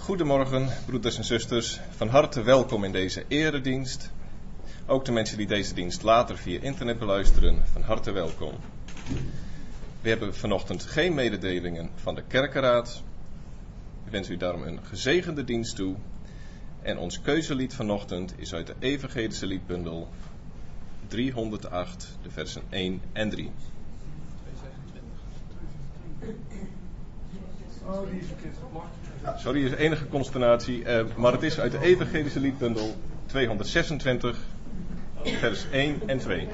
Goedemorgen, broeders en zusters. Van harte welkom in deze eredienst. Ook de mensen die deze dienst later via internet beluisteren, van harte welkom. We hebben vanochtend geen mededelingen van de kerkenraad. Ik wens u daarom een gezegende dienst toe. En ons keuzelied vanochtend is uit de evangelische liedbundel 308, de versen 1 en 3. Oh, die is verkeerd geplakt. Sorry, is enige consternatie, maar het is uit de evangelische liedbundel 226, vers 1 en 2.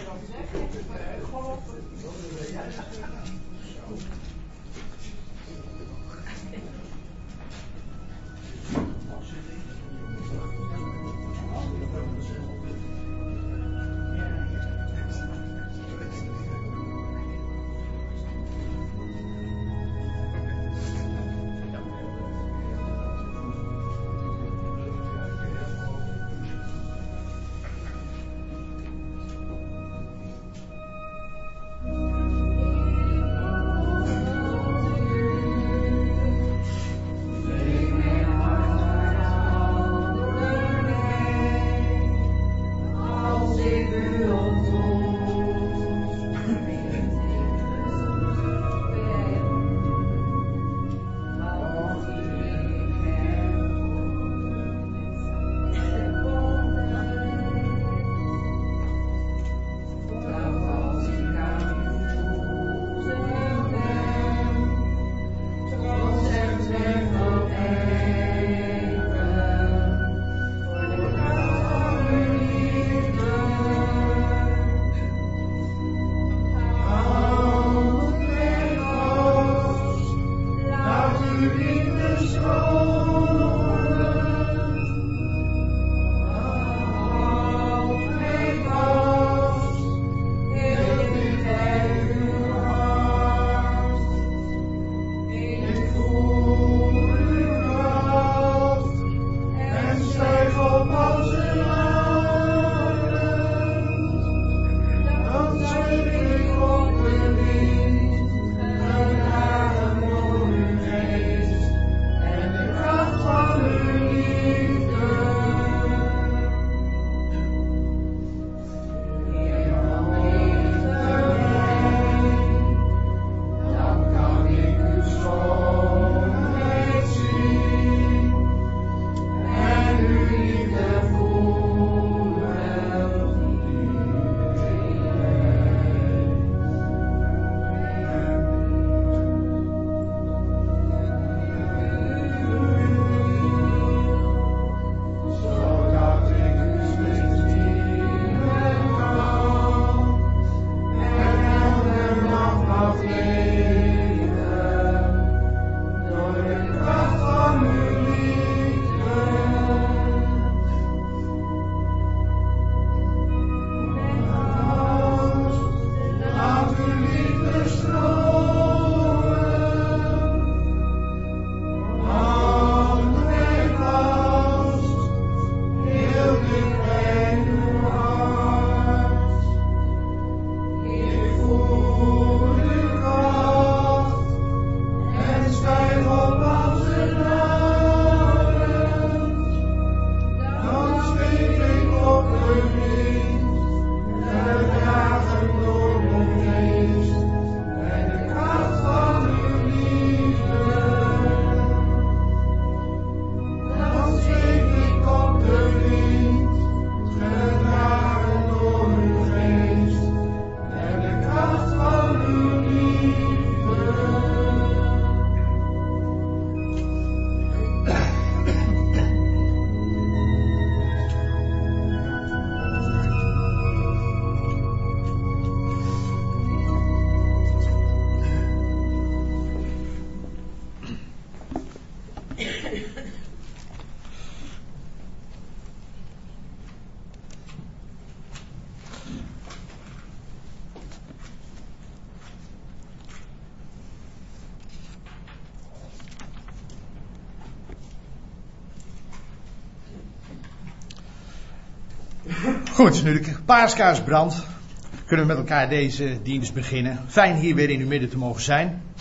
Goed, nu de paaskaars brandt, kunnen we met elkaar deze dienst beginnen. Fijn hier weer in uw midden te mogen zijn.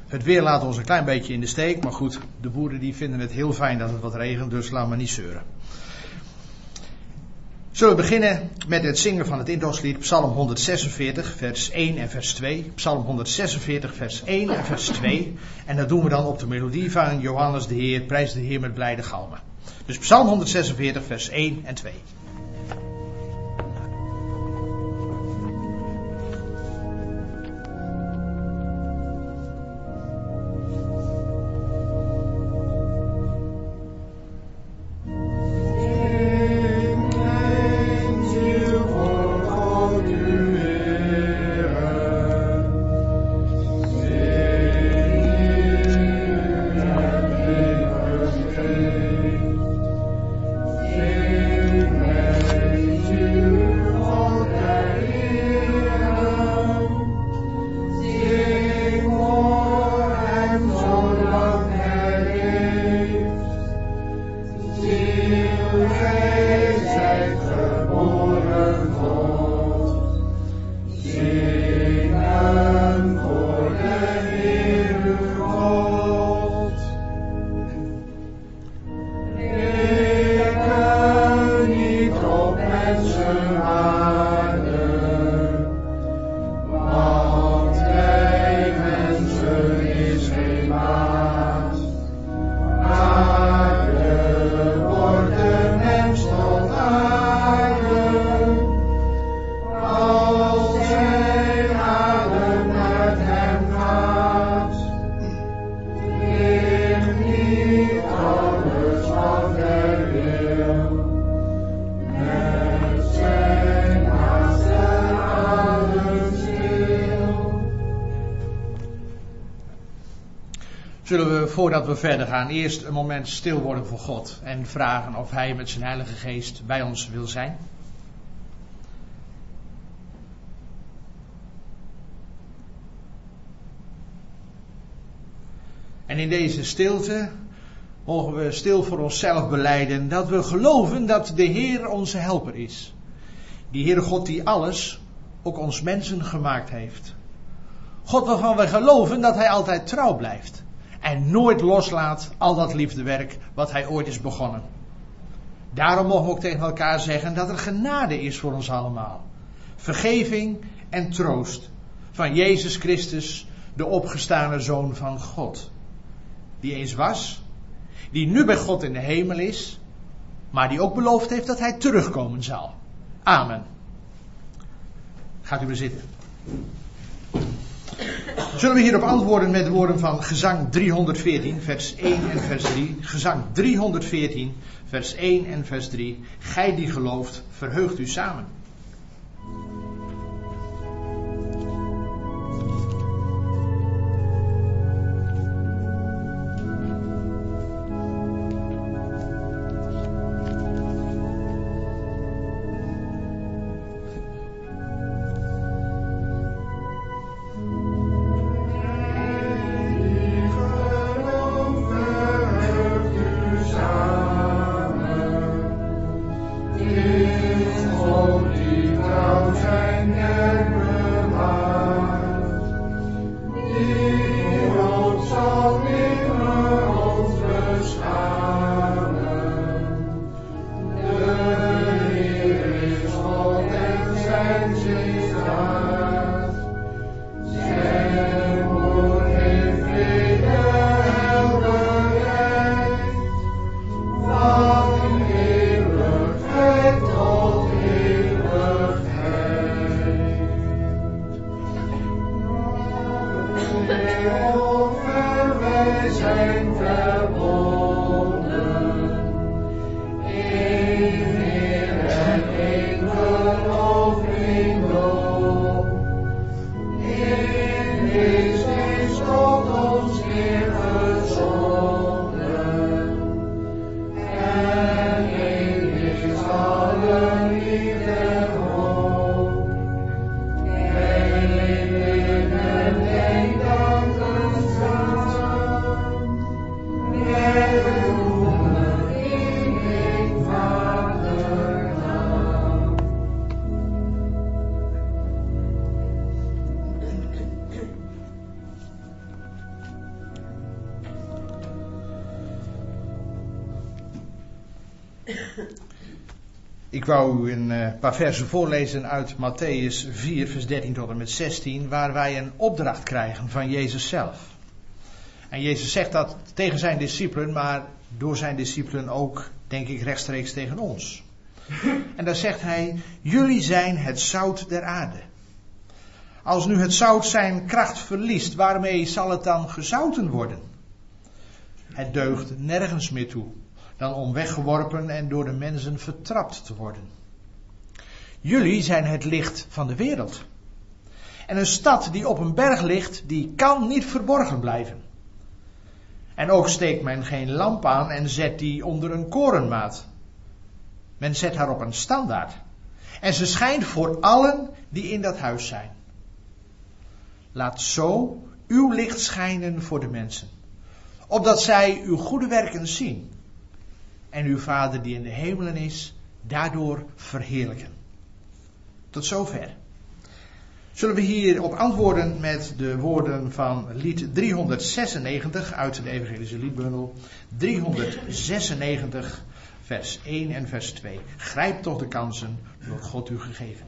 Het weer laat ons een klein beetje in de steek, maar goed, de boeren die vinden het heel fijn dat het wat regent, dus laat maar niet zeuren. Zullen we beginnen met het zingen van het intochtlied Psalm 146, vers 1 en vers 2. Psalm 146, vers 1 en vers 2. En dat doen we dan op de melodie van Johannes de Heer, prijs de Heer met blijde galmen. Dus Psalm 146, vers 1 en 2. Zullen we, voordat we verder gaan, eerst een moment stil worden voor God en vragen of Hij met zijn Heilige Geest bij ons wil zijn? En in deze stilte mogen we stil voor onszelf belijden dat we geloven dat de Heer onze helper is. Die Heere God die alles, ook ons mensen, gemaakt heeft. God waarvan we geloven dat Hij altijd trouw blijft. En nooit loslaat al dat liefdewerk wat Hij ooit is begonnen. Daarom mogen we ook tegen elkaar zeggen dat er genade is voor ons allemaal. Vergeving en troost van Jezus Christus, de opgestane Zoon van God. Die eens was, die nu bij God in de hemel is, maar die ook beloofd heeft dat Hij terugkomen zal. Amen. Gaat u maar zitten. Zullen we hierop antwoorden met de woorden van Gezang 314, vers 1 en vers 3. Gezang 314, vers 1 en vers 3. Gij die gelooft, verheugt u samen. Oh, Ik wou u een paar versen voorlezen uit Mattheüs 4, vers 13 tot en met 16, waar wij een opdracht krijgen van Jezus zelf. En Jezus zegt dat tegen zijn discipelen, maar door zijn discipelen ook, denk ik, rechtstreeks tegen ons. En daar zegt hij, jullie zijn het zout der aarde. Als nu het zout zijn kracht verliest, waarmee zal het dan gezouten worden? Het deugt nergens meer toe, dan om weggeworpen en door de mensen vertrapt te worden. Jullie zijn het licht van de wereld. En een stad die op een berg ligt, die kan niet verborgen blijven. En ook steekt men geen lamp aan en zet die onder een korenmaat. Men zet haar op een standaard. En ze schijnt voor allen die in dat huis zijn. Laat zo uw licht schijnen voor de mensen, opdat zij uw goede werken zien en uw Vader die in de hemelen is, daardoor verheerlijken. Tot zover. Zullen we hierop antwoorden met de woorden van lied 396 uit de Evangelische liedbundel. 396 vers 1 en vers 2. Grijp toch de kansen door God u gegeven.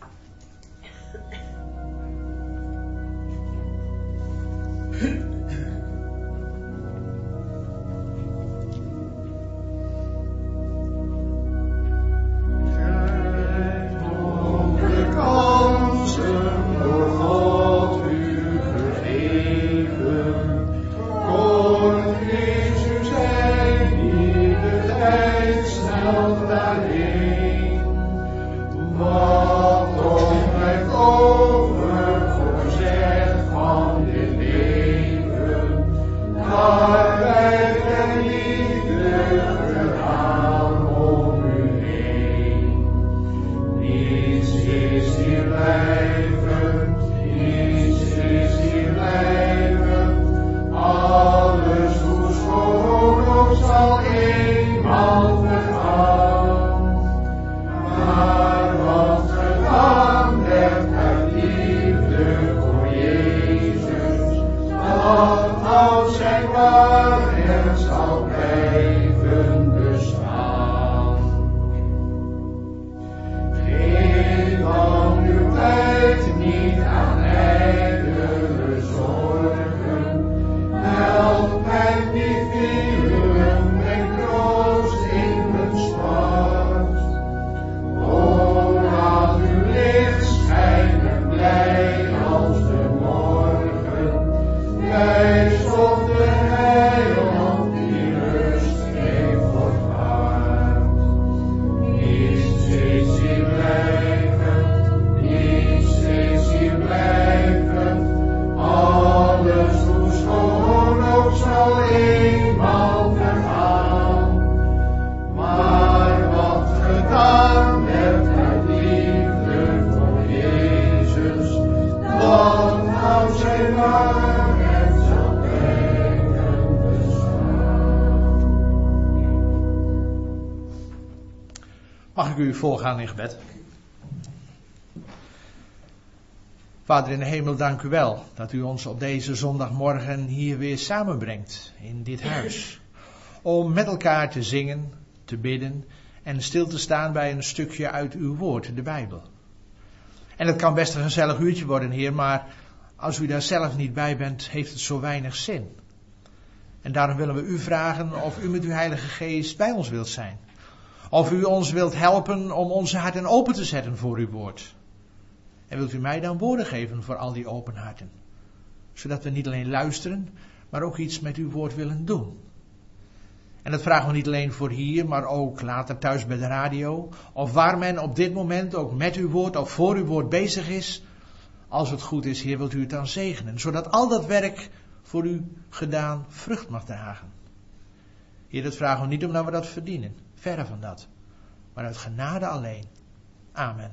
Mag ik u voorgaan in gebed? Vader in de hemel, dank u wel dat u ons op deze zondagmorgen hier weer samenbrengt in dit huis. Om met elkaar te zingen, te bidden en stil te staan bij een stukje uit uw woord, de Bijbel. En het kan best een gezellig uurtje worden, Heer, maar als u daar zelf niet bij bent, heeft het zo weinig zin. En daarom willen we u vragen of u met uw Heilige Geest bij ons wilt zijn. Of u ons wilt helpen om onze harten open te zetten voor uw woord. En wilt u mij dan woorden geven voor al die open harten. Zodat we niet alleen luisteren, maar ook iets met uw woord willen doen. En dat vragen we niet alleen voor hier, maar ook later thuis bij de radio. Of waar men op dit moment ook met uw woord of voor uw woord bezig is. Als het goed is, Heer, wilt u het dan zegenen. Zodat al dat werk voor u gedaan vrucht mag dragen. Heer, dat vragen we niet omdat we dat verdienen. Verre van dat. Maar uit genade alleen. Amen.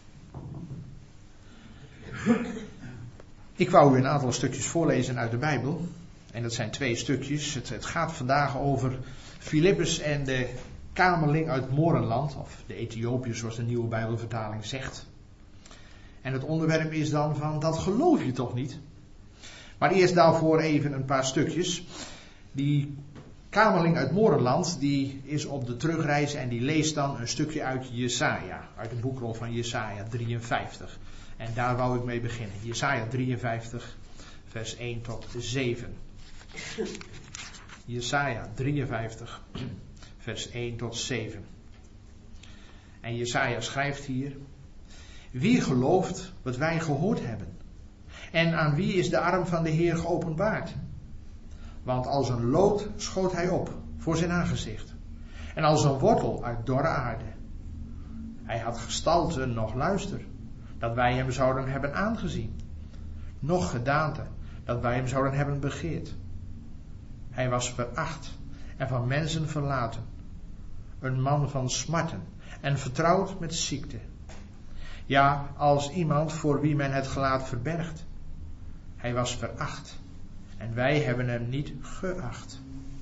Ik wou u een aantal stukjes voorlezen uit de Bijbel. En dat zijn 2 stukjes. Het gaat vandaag over Filippus en de kamerling uit Morenland. Of de Ethiopiër, zoals de nieuwe Bijbelvertaling zegt. En het onderwerp is dan van, dat geloof je toch niet? Maar eerst daarvoor even een paar stukjes. Die Kamerling uit Morenland, die is op de terugreis en die leest dan een stukje uit Jesaja, uit de boekrol van Jesaja 53. En daar wou ik mee beginnen. Jesaja 53, vers 1 tot 7. Jesaja 53, vers 1 tot 7. En Jesaja schrijft hier: Wie gelooft wat wij gehoord hebben? En aan wie is de arm van de Heer geopenbaard? Want als een lood schoot hij op voor zijn aangezicht. En als een wortel uit dorre aarde. Hij had gestalte noch luister, dat wij hem zouden hebben aangezien. Noch gedaante, dat wij hem zouden hebben begeerd. Hij was veracht en van mensen verlaten. Een man van smarten en vertrouwd met ziekte. Ja, als iemand voor wie men het gelaat verbergt. Hij was veracht en wij hebben hem niet geacht.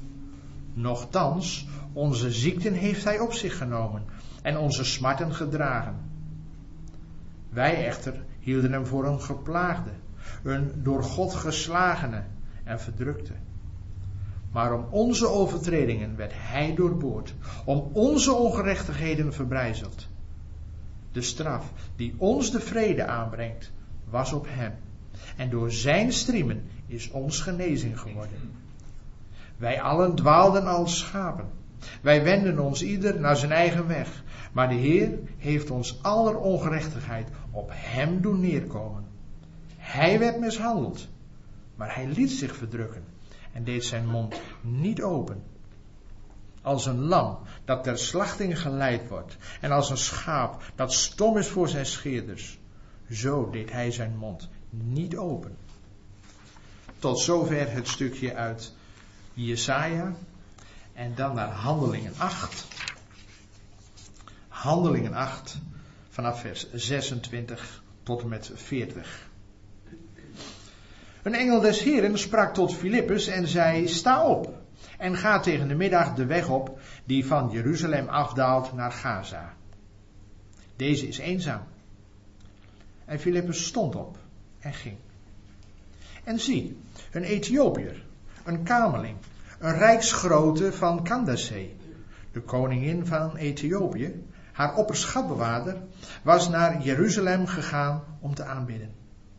Nochtans, onze ziekten heeft hij op zich genomen en onze smarten gedragen. Wij echter hielden hem voor een geplaagde, een door God geslagene en verdrukte. Maar om onze overtredingen werd hij doorboord, om onze ongerechtigheden verbrijzeld. De straf die ons de vrede aanbrengt, was op hem. En door zijn striemen is ons genezing geworden. Wij allen dwaalden als schapen. Wij wenden ons ieder naar zijn eigen weg. Maar de Heer heeft ons aller ongerechtigheid op hem doen neerkomen. Hij werd mishandeld, maar hij liet zich verdrukken en deed zijn mond niet open. Als een lam dat ter slachting geleid wordt en als een schaap dat stom is voor zijn scheerders, zo deed hij zijn mond niet open. Tot zover het stukje uit Jesaja. En dan naar Handelingen 8. Handelingen 8 vanaf vers 26 tot en met 40. Een engel des Heren sprak tot Filippus en zei: Sta op en ga tegen de middag de weg op die van Jeruzalem afdaalt naar Gaza. Deze is eenzaam. En Filippus stond op en ging. En zie, een Ethiopiër, een kameling, een rijksgrote van Candace, de koningin van Ethiopië, haar opperschatbewaarder, was naar Jeruzalem gegaan om te aanbidden.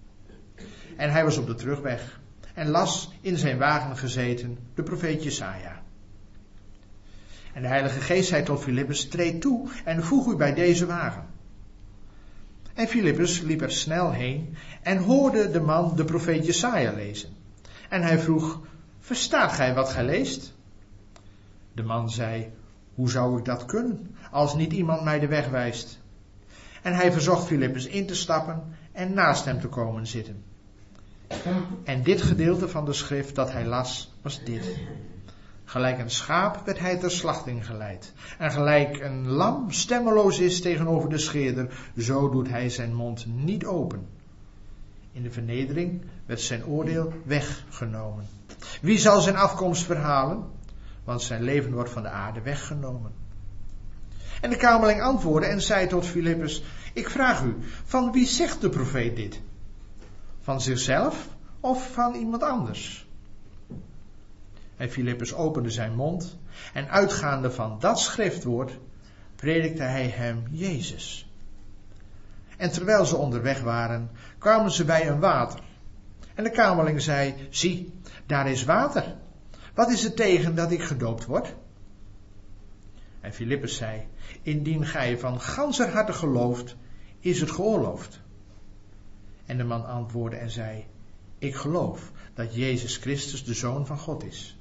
En hij was op de terugweg en las in zijn wagen gezeten de profeet Jesaja. En de Heilige Geest zei tot Filippus: Treed toe en voeg u bij deze wagen. En Filippus liep er snel heen en hoorde de man de profeet Jesaja lezen. En hij vroeg: Verstaat gij wat gij leest? De man zei: Hoe zou ik dat kunnen, als niet iemand mij de weg wijst? En hij verzocht Filippus in te stappen en naast hem te komen zitten. En dit gedeelte van de schrift dat hij las, was dit. Gelijk een schaap werd hij ter slachting geleid. En gelijk een lam stemmeloos is tegenover de scheerder, zo doet hij zijn mond niet open. In de vernedering werd zijn oordeel weggenomen. Wie zal zijn afkomst verhalen? Want zijn leven wordt van de aarde weggenomen. En de kamerling antwoordde en zei tot Filippus: Ik vraag u, van wie zegt de profeet dit? Van zichzelf of van iemand anders? En Filippus opende zijn mond en uitgaande van dat schriftwoord predikte hij hem Jezus. En terwijl ze onderweg waren, kwamen ze bij een water. En de kamerling zei: Zie, daar is water. Wat is het tegen dat ik gedoopt word? En Filippus zei: Indien gij van ganser harte gelooft, is het geoorloofd. En de man antwoordde en zei: Ik geloof dat Jezus Christus de Zoon van God is.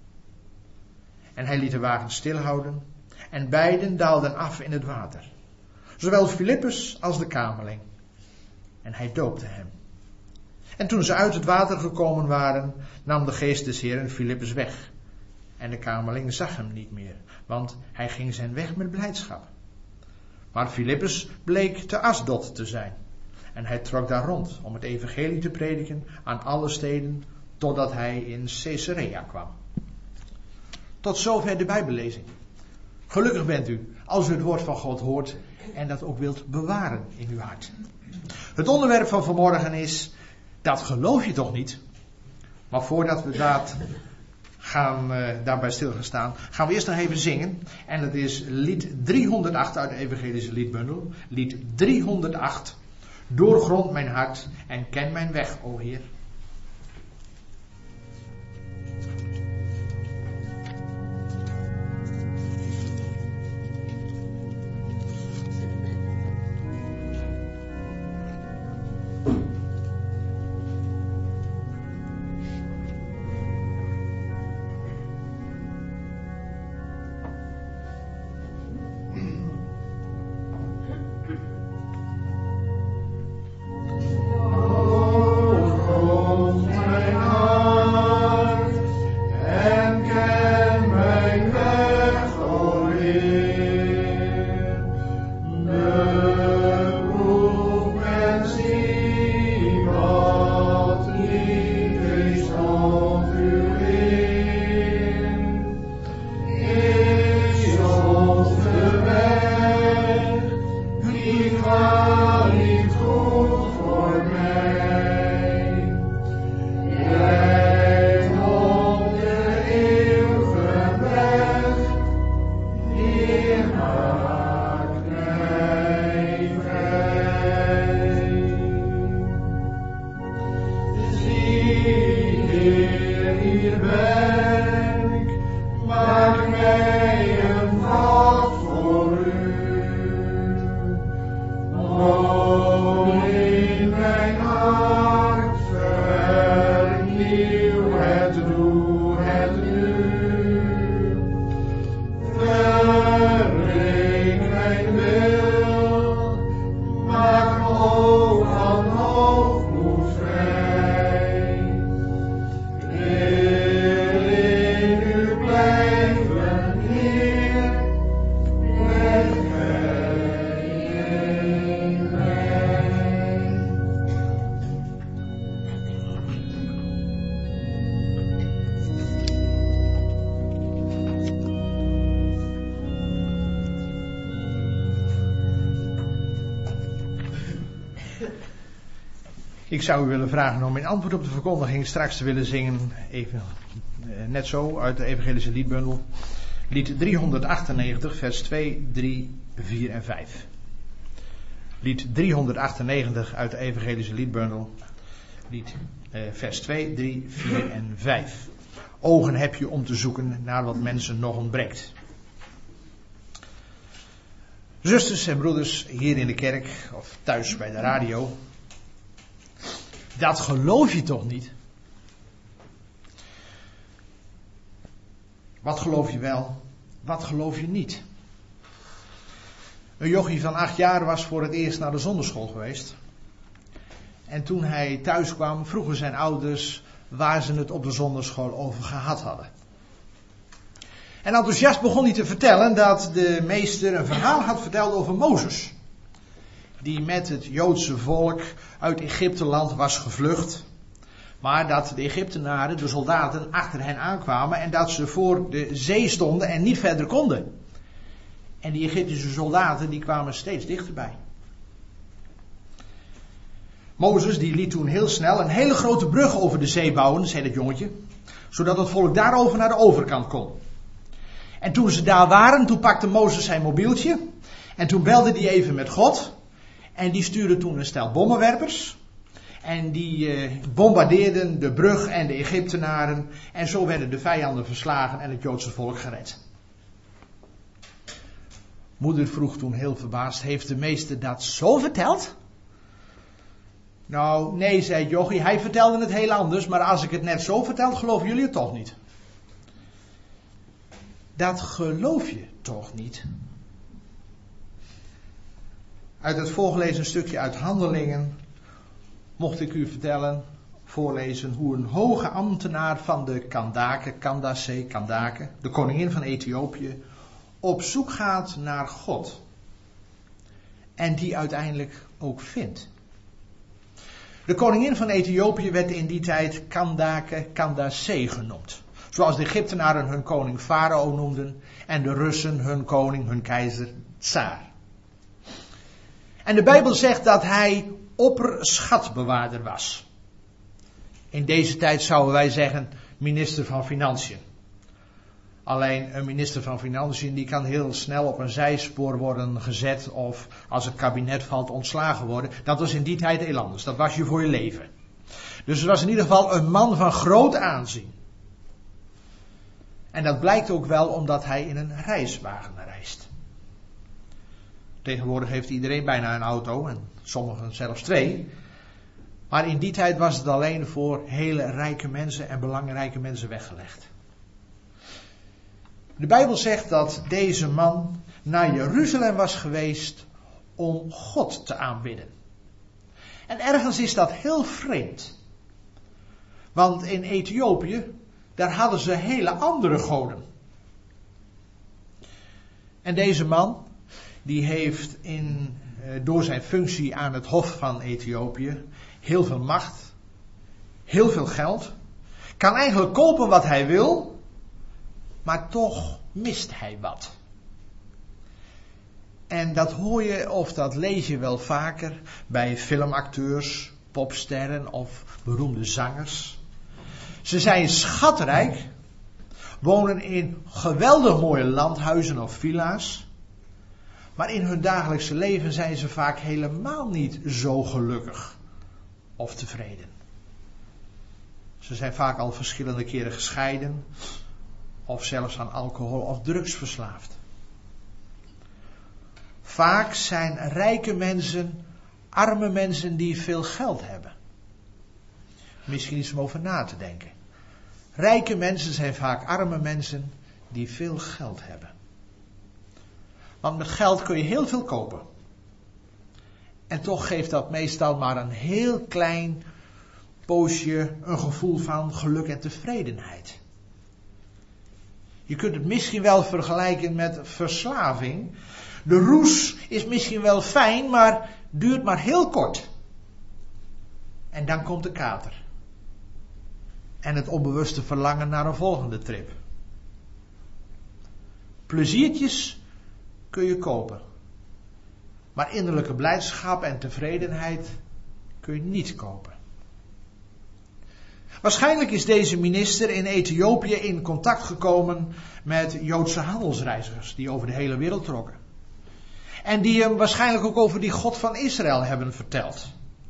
En hij liet de wagen stilhouden en beiden daalden af in het water. Zowel Filippus als de kamerling. En hij doopte hem. En toen ze uit het water gekomen waren, nam de geest des Heeren Filippus weg. En de kamerling zag hem niet meer, want hij ging zijn weg met blijdschap. Maar Filippus bleek te Asdod te zijn. En hij trok daar rond om het evangelie te prediken aan alle steden, totdat hij in Caesarea kwam. Tot zover de Bijbellezing. Gelukkig bent u als u het woord van God hoort en dat ook wilt bewaren in uw hart. Het onderwerp van vanmorgen is: dat geloof je toch niet? Maar voordat we dat daarbij stilgestaan, gaan we eerst nog even zingen. En dat is lied 308 uit de Evangelische Liedbundel. Lied 308. Doorgrond mijn hart en ken mijn weg, o Heer. Ik zou u willen vragen om in antwoord op de verkondiging straks te willen zingen, even net zo uit de Evangelische Liedbundel. Lied 398, vers 2, 3, 4 en 5. Lied 398 uit de Evangelische Liedbundel. Lied vers 2, 3, 4 en 5. Ogen heb je om te zoeken naar wat mensen nog ontbreekt. Zusters en broeders hier in de kerk of thuis bij de radio. Dat geloof je toch niet? Wat geloof je wel? Wat geloof je niet? Een jochie van 8 jaar was voor het eerst naar de zonderschool geweest. En toen hij thuis kwam, vroegen zijn ouders waar ze het op de zonderschool over gehad hadden. En enthousiast begon hij te vertellen dat de meester een verhaal had verteld over Mozes. Die met het Joodse volk uit Egypteland was gevlucht. Maar dat de Egyptenaren, de soldaten, achter hen aankwamen en dat ze voor de zee stonden en niet verder konden. En die Egyptische soldaten die kwamen steeds dichterbij. Mozes die liet toen heel snel een hele grote brug over de zee bouwen, zei dat jongetje. Zodat het volk daarover naar de overkant kon. En toen ze daar waren, toen pakte Mozes zijn mobieltje. En toen belde hij even met God. En die stuurde toen een stel bommenwerpers. En die bombardeerden de brug en de Egyptenaren. En zo werden de vijanden verslagen en het Joodse volk gered. Moeder vroeg toen heel verbaasd, heeft de meester dat zo verteld? Nou, nee, zei jochie, hij vertelde het heel anders. Maar als ik het net zo vertel, geloven jullie het toch niet? Dat geloof je toch niet? Uit het voorgelezen stukje uit Handelingen mocht ik u voorlezen hoe een hoge ambtenaar van de Kandake, de koningin van Ethiopië, op zoek gaat naar God. En die uiteindelijk ook vindt. De koningin van Ethiopië werd in die tijd Candace genoemd. Zoals de Egyptenaren hun koning Farao noemden en de Russen hun koning, hun keizer Tsaar. En de Bijbel zegt dat hij opperschatbewaarder was. In deze tijd zouden wij zeggen minister van Financiën. Alleen een minister van Financiën die kan heel snel op een zijspoor worden gezet of als het kabinet valt ontslagen worden. Dat was in die tijd heel anders. Dat was je voor je leven. Dus het was in ieder geval een man van groot aanzien. En dat blijkt ook wel omdat hij in een reiswagen reist. Tegenwoordig heeft iedereen bijna een auto en sommigen zelfs 2. Maar in die tijd was het alleen voor hele rijke mensen en belangrijke mensen weggelegd. De Bijbel zegt dat deze man naar Jeruzalem was geweest om God te aanbidden. En ergens is dat heel vreemd. Want in Ethiopië, daar hadden ze hele andere goden. En deze man, die heeft door zijn functie aan het hof van Ethiopië heel veel macht, heel veel geld, kan eigenlijk kopen wat hij wil, maar toch mist hij wat. En dat hoor je of dat lees je wel vaker bij filmacteurs, popsterren of beroemde zangers. Ze zijn schatrijk, wonen in geweldig mooie landhuizen of villa's, maar in hun dagelijkse leven zijn ze vaak helemaal niet zo gelukkig of tevreden. Ze zijn vaak al verschillende keren gescheiden of zelfs aan alcohol of drugs verslaafd. Vaak zijn rijke mensen arme mensen die veel geld hebben. Misschien iets om over na te denken. Rijke mensen zijn vaak arme mensen die veel geld hebben. Want met geld kun je heel veel kopen. En toch geeft dat meestal maar een heel klein poosje een gevoel van geluk en tevredenheid. Je kunt het misschien wel vergelijken met verslaving. De roes is misschien wel fijn, maar duurt maar heel kort. En dan komt de kater. En het onbewuste verlangen naar een volgende trip. Pleziertjes kun je kopen. Maar innerlijke blijdschap en tevredenheid kun je niet kopen. Waarschijnlijk is deze minister in Ethiopië in contact gekomen met Joodse handelsreizigers die over de hele wereld trokken. En die hem waarschijnlijk ook over die God van Israël hebben verteld.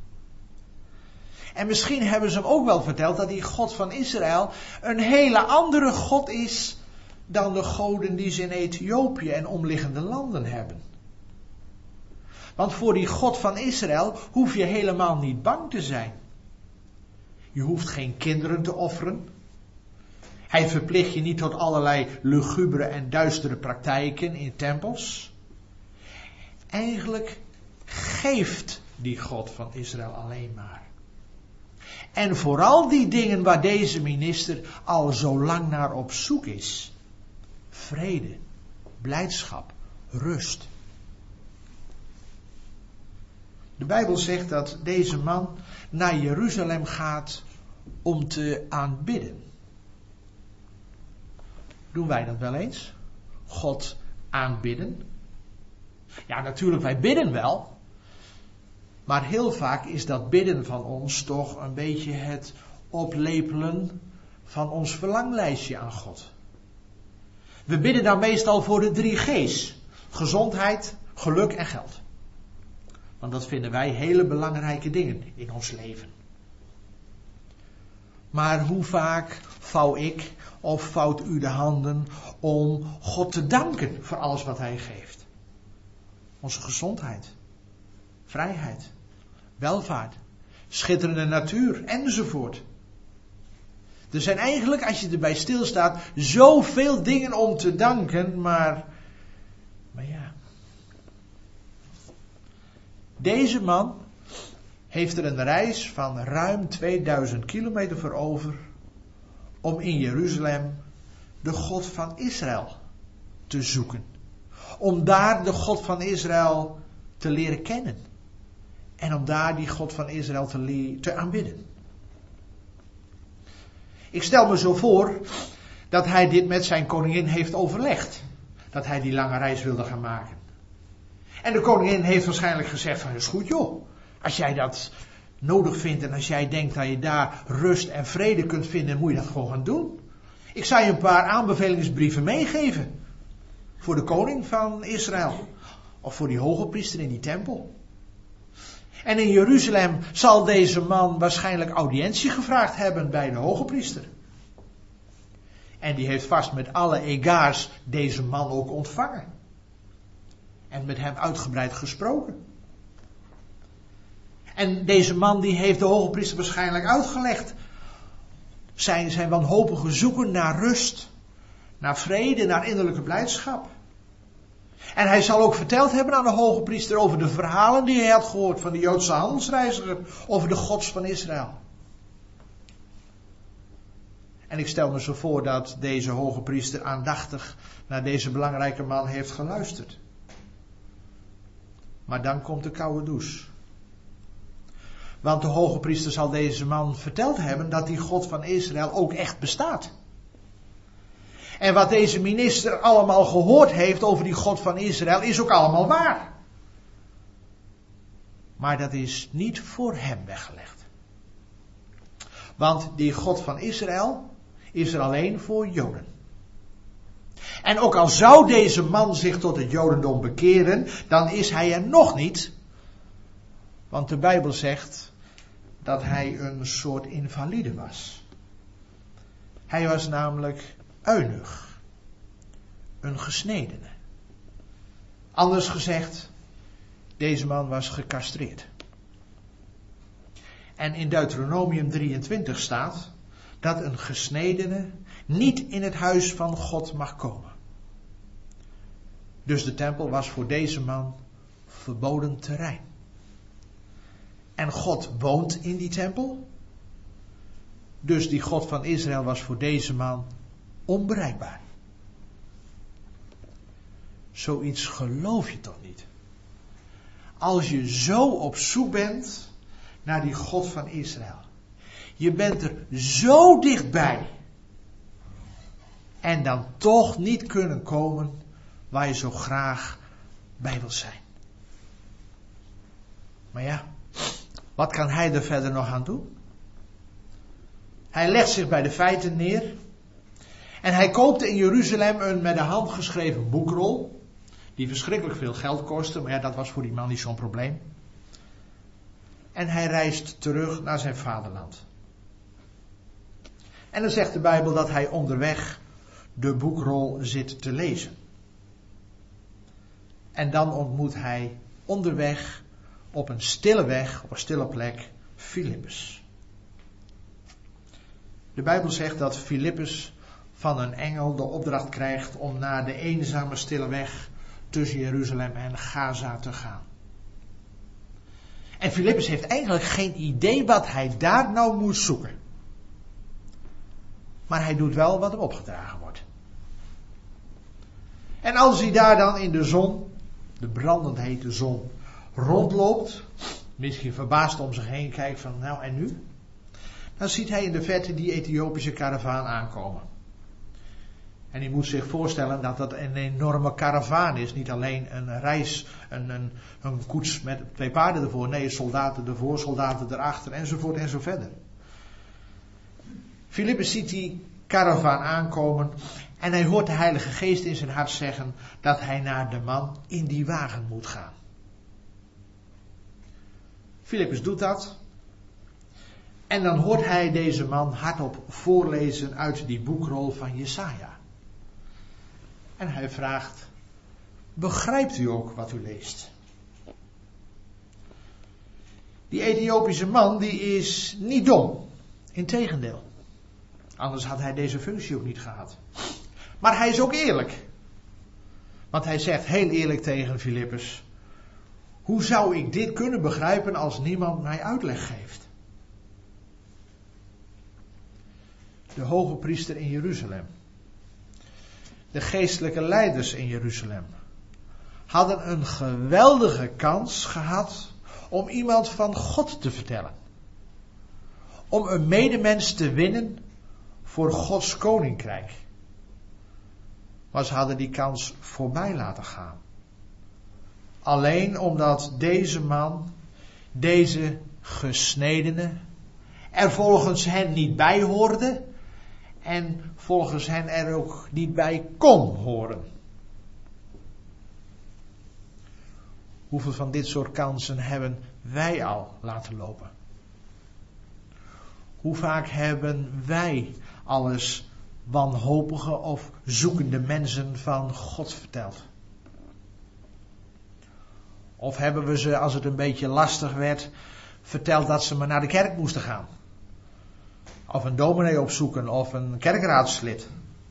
En misschien hebben ze hem ook wel verteld dat die God van Israël een hele andere God is dan de goden die ze in Ethiopië en omliggende landen hebben. Want voor die God van Israël hoef je helemaal niet bang te zijn. Je hoeft geen kinderen te offeren. Hij verplicht je niet tot allerlei lugubere en duistere praktijken in tempels. Eigenlijk geeft die God van Israël alleen maar. En vooral die dingen waar deze minister al zo lang naar op zoek is. Vrede, blijdschap, rust. De Bijbel zegt dat deze man naar Jeruzalem gaat om te aanbidden. Doen wij dat wel eens? God aanbidden? Ja, natuurlijk, wij bidden wel. Maar heel vaak is dat bidden van ons toch een beetje het oplepelen van ons verlanglijstje aan God. We bidden dan meestal voor de 3 G's. Gezondheid, geluk en geld. Want dat vinden wij hele belangrijke dingen in ons leven. Maar hoe vaak vouw ik of vouwt u de handen om God te danken voor alles wat Hij geeft? Onze gezondheid, vrijheid, welvaart, schitterende natuur enzovoort. Er zijn eigenlijk, als je erbij stilstaat, zoveel dingen om te danken, maar ja. Deze man heeft er een reis van ruim 2000 kilometer voor over om in Jeruzalem de God van Israël te zoeken. Om daar de God van Israël te leren kennen. En om daar die God van Israël te aanbidden. Ik stel me zo voor dat hij dit met zijn koningin heeft overlegd. Dat hij die lange reis wilde gaan maken. En de koningin heeft waarschijnlijk gezegd van, is goed joh. Als jij dat nodig vindt en als jij denkt dat je daar rust en vrede kunt vinden, moet je dat gewoon gaan doen. Ik zou je een paar aanbevelingsbrieven meegeven. Voor de koning van Israël. Of voor die hoge priester in die tempel. En in Jeruzalem zal deze man waarschijnlijk audiëntie gevraagd hebben bij de hoge priester. En die heeft vast met alle egaars deze man ook ontvangen. En met hem uitgebreid gesproken. En deze man die heeft de hoge priester waarschijnlijk uitgelegd. Zijn wanhopige zoeken naar rust. Naar vrede, naar innerlijke blijdschap. En hij zal ook verteld hebben aan de hoge priester over de verhalen die hij had gehoord van de Joodse handelsreiziger. Over de gods van Israël. En ik stel me zo voor dat deze hoge priester aandachtig naar deze belangrijke man heeft geluisterd. Maar dan komt de koude douche. Want de hoge priester zal deze man verteld hebben dat die God van Israël ook echt bestaat. En wat deze minister allemaal gehoord heeft over die God van Israël is ook allemaal waar. Maar dat is niet voor hem weggelegd. Want die God van Israël is er alleen voor Joden. En ook al zou deze man zich tot het Jodendom bekeren, dan is hij er nog niet. Want de Bijbel zegt dat hij een soort invalide was. Hij was namelijk eunuch. Een gesnedene. Anders gezegd, deze man was gecastreerd. En in Deuteronomium 23 staat dat een gesnedene niet in het huis van God mag komen. Dus de tempel was voor deze man verboden terrein. En God woont in die tempel. Dus die God van Israël was voor deze man onbereikbaar. Zoiets geloof je toch niet? Als je zo op zoek bent naar die God van Israël. Je bent er zo dichtbij. En dan toch niet kunnen komen waar je zo graag bij wil zijn. Maar ja, wat kan hij er verder nog aan doen? Hij legt zich bij de feiten neer. En hij koopte in Jeruzalem een met de hand geschreven boekrol. Die verschrikkelijk veel geld kostte. Maar ja, dat was voor die man niet zo'n probleem. En hij reist terug naar zijn vaderland. En dan zegt de Bijbel dat hij onderweg de boekrol zit te lezen. En dan ontmoet hij onderweg op een stille weg, op een stille plek, Filippus. De Bijbel zegt dat Filippus van een engel de opdracht krijgt om naar de eenzame stille weg tussen Jeruzalem en Gaza te gaan. En Filippus heeft eigenlijk geen idee wat hij daar nou moet zoeken. Maar hij doet wel wat hem opgedragen wordt. En als hij daar dan in de zon, de brandend hete zon, rondloopt, misschien verbaasd om zich heen kijkt van nou en nu, dan ziet hij in de verte die Ethiopische karavaan aankomen. En je moet zich voorstellen dat dat een enorme karavaan is. Niet alleen een reis, een koets met 2 paarden ervoor. Nee, soldaten ervoor, soldaten erachter enzovoort en zo verder. Filippus ziet die karavaan aankomen. En hij hoort de Heilige Geest in zijn hart zeggen dat hij naar de man in die wagen moet gaan. Filippus doet dat. En dan hoort hij deze man hardop voorlezen uit die boekrol van Jesaja. En hij vraagt, begrijpt u ook wat u leest? Die Ethiopische man die is niet dom. Integendeel. Anders had hij deze functie ook niet gehad. Maar hij is ook eerlijk. Want hij zegt heel eerlijk tegen Filippus, hoe zou ik dit kunnen begrijpen als niemand mij uitleg geeft? De hoge priester in Jeruzalem. De geestelijke leiders in Jeruzalem hadden een geweldige kans gehad om iemand van God te vertellen. Om een medemens te winnen voor Gods koninkrijk. Maar ze hadden die kans voorbij laten gaan. Alleen omdat deze man, deze gesnedene, er volgens hen niet bij hoorde en volgens hen er ook niet bij kon horen. Hoeveel van dit soort kansen hebben wij al laten lopen? Hoe vaak hebben wij alles wanhopige of zoekende mensen van God verteld? Of hebben we ze, als het een beetje lastig werd, verteld dat ze maar naar de kerk moesten gaan? Of een dominee opzoeken of een kerkraadslid?